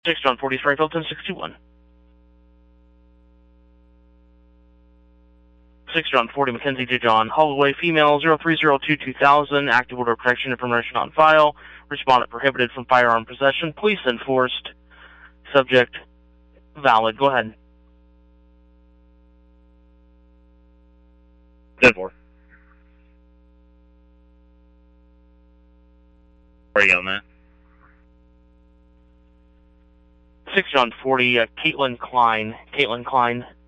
6 John 40 Springfield 1061. 6 John 40 Mackenzie J. John Holloway, female 0302-2000, active order of protection information on file. Respondent prohibited from firearm possession. Police enforced. Subject valid. Go ahead. 10-4. Where are you on that? 6 John 40 Caitlin Klein. Caitlin Klein.